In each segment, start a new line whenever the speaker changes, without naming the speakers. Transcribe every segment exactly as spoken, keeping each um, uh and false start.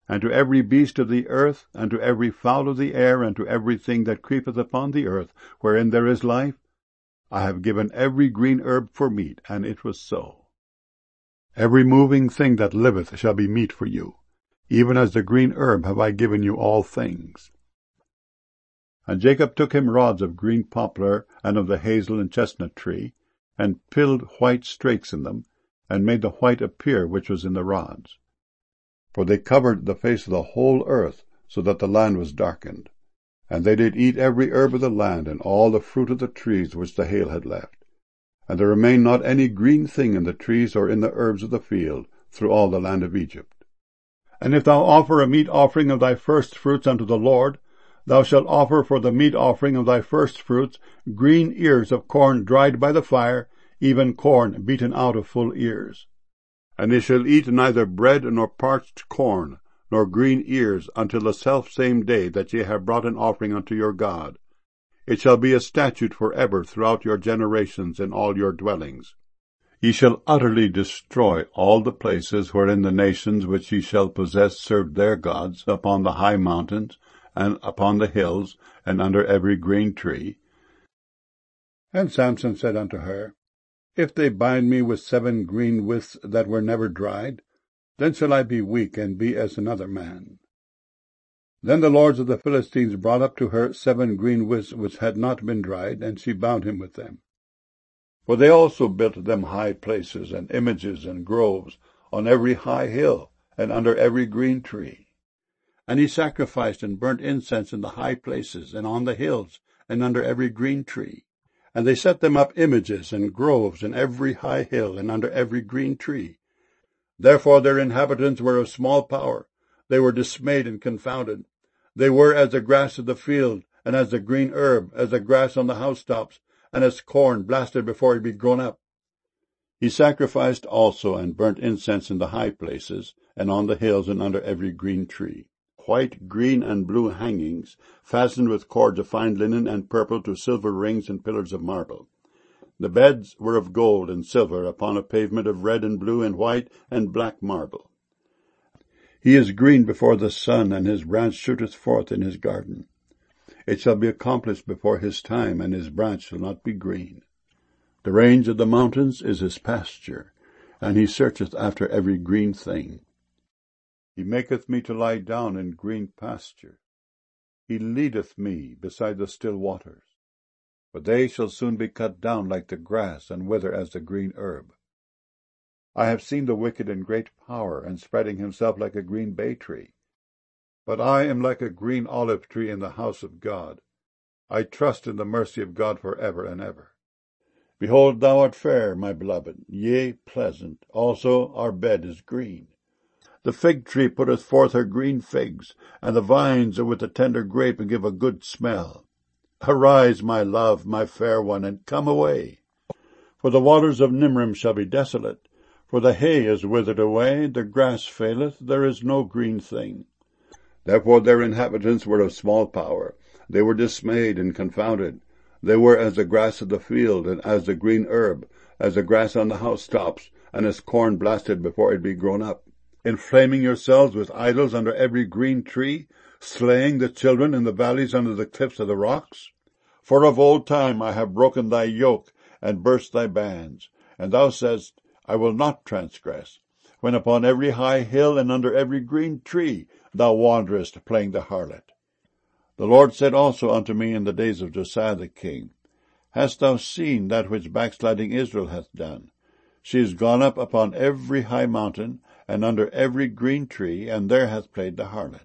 And to every beast of the earth, and to every fowl of the air, and to everything that creepeth upon the earth, wherein there is life, I have given every green herb for meat, and it was so. Every moving thing that liveth shall be meat for you, even as the green herb have I given you all things. And Jacob took him rods of green poplar, and of the hazel and chestnut tree, and filled white strakes in them, and made the white appear which was in the rods. For they covered the face of the whole earth, so that the land was darkened. And they did eat every herb of the land, and all the fruit of the trees which the hail had left. And there remained not any green thing in the trees or in the herbs of the field, through all the land of Egypt. And if thou offer a meat offering of thy firstfruits unto the Lord, thou shalt offer for the meat offering of thy firstfruits green ears of corn dried by the fire, even corn beaten out of full ears. And they shall eat neither bread nor parched corn, nor green ears, until the selfsame day that ye have brought an offering unto your God. It shall be a statute for ever throughout your generations in all your dwellings. Ye shall utterly destroy all the places wherein the nations which ye shall possess served their gods, upon the high mountains, and upon the hills, and under every green tree. And Samson said unto her, If they bind me with seven green withs that were never dried, then shall I be weak, and be as another man. Then the lords of the Philistines brought up to her seven green withs which had not been dried, and she bound him with them. For they also built them high places, and images, and groves, on every high hill, and under every green tree. And he sacrificed and burnt incense in the high places, and on the hills, and under every green tree. And they set them up images and groves in every high hill, and under every green tree. Therefore their inhabitants were of small power. They were dismayed and confounded. They were as the grass of the field, and as the green herb, as the grass on the housetops, and as corn blasted before it be grown up. He sacrificed also and burnt incense in the high places, and on the hills, and under every green tree. White, green, and blue hangings, fastened with cords of fine linen and purple to silver rings and pillars of marble. The beds were of gold and silver, upon a pavement of red and blue and white and black marble. He is green before the sun, and his branch shooteth forth in his garden. It shall be accomplished before his time, and his branch shall not be green. The range of the mountains is his pasture, and he searcheth after every green thing. He maketh me to lie down in green pasture. He leadeth me beside the still waters. But they shall soon be cut down like the grass, and wither as the green herb. I have seen the wicked in great power, and spreading himself like a green bay tree. But I am like a green olive tree in the house of God. I trust in the mercy of God for ever and ever. Behold, thou art fair, my beloved, yea, pleasant. Also our bed is green. The fig tree putteth forth her green figs, and the vines are with the tender grape, and give a good smell. Arise, my love, my fair one, and come away. For the waters of Nimrim shall be desolate, for the hay is withered away, the grass faileth, there is no green thing. Therefore their inhabitants were of small power. They were dismayed and confounded. They were as the grass of the field, and as the green herb, as the grass on the housetops, and as corn blasted before it be grown up. Inflaming yourselves with idols under every green tree, slaying the children in the valleys under the cliffs of the rocks? For of old time I have broken thy yoke, and burst thy bands. And thou saidst, I will not transgress, when upon every high hill and under every green tree thou wanderest, playing the harlot. The Lord said also unto me in the days of Josiah the king, Hast thou seen that which backsliding Israel hath done? She is gone up upon every high mountain, and under every green tree, and there hath played the harlot.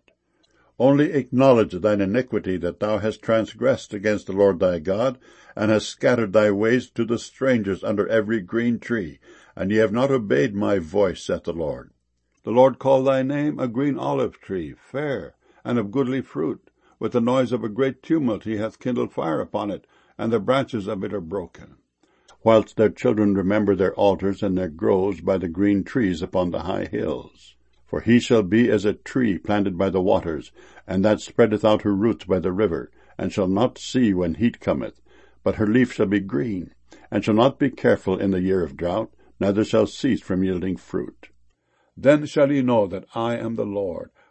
Only acknowledge thine iniquity, that thou hast transgressed against the Lord thy God, and hast scattered thy ways to the strangers under every green tree, and ye have not obeyed my voice, saith the Lord. The Lord called thy name a green olive tree, fair, and of goodly fruit. With the noise of a great tumult he hath kindled fire upon it, and the branches of it are broken. Whilst their children remember their altars and their groves by the green trees upon the high hills. For he shall be as a tree planted by the waters, and that spreadeth out her roots by the river, and shall not see when heat cometh, but her leaf shall be green, and shall not be careful in the year of drought, neither shall cease from yielding fruit. Then shall ye know that I am the Lord,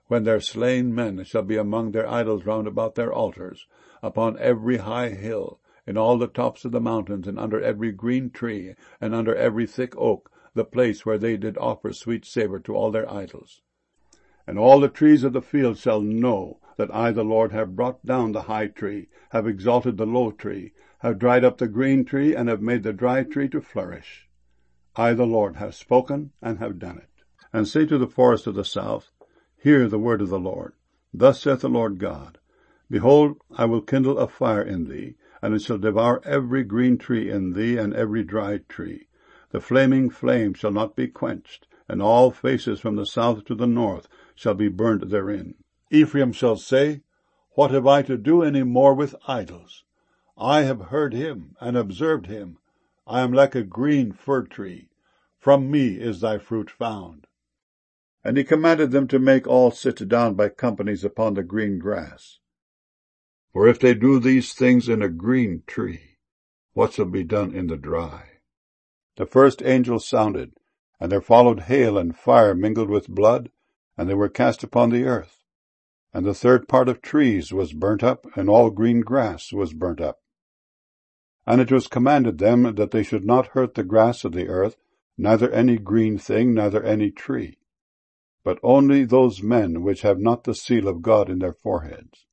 when their slain men shall be among their idols round about their altars, upon every high hill, in all the tops of the mountains, and under every green tree, and under every thick oak, the place where they did offer sweet savour to all their idols. And all the trees of the field shall know that I the Lord have brought down the high tree, have exalted the low tree, have dried up the green tree, and have made the dry tree to flourish. I the Lord have spoken and have done it. And say to the forest of the south, Hear the word of the Lord. Thus saith the Lord God, Behold, I will kindle a fire in thee, and it shall devour every green tree in thee, and every dry tree. The flaming flame shall not be quenched, and all faces from the south to the north shall be burned therein. Ephraim shall say, What have I to do any more with idols? I have heard him, and observed him. I am like a green fir tree. From me is thy fruit found. And he commanded them to make all sit down by companies upon the green grass. For if they do these things in a green tree, what shall be done in the dry? The first angel sounded, and there followed hail and fire mingled with blood, and they were cast upon the earth. And the third part of trees was burnt up, and all green grass was burnt up. And it was commanded them that they should not hurt the grass of the earth, neither any green thing, neither any tree, but only those men which have not the seal of God in their foreheads.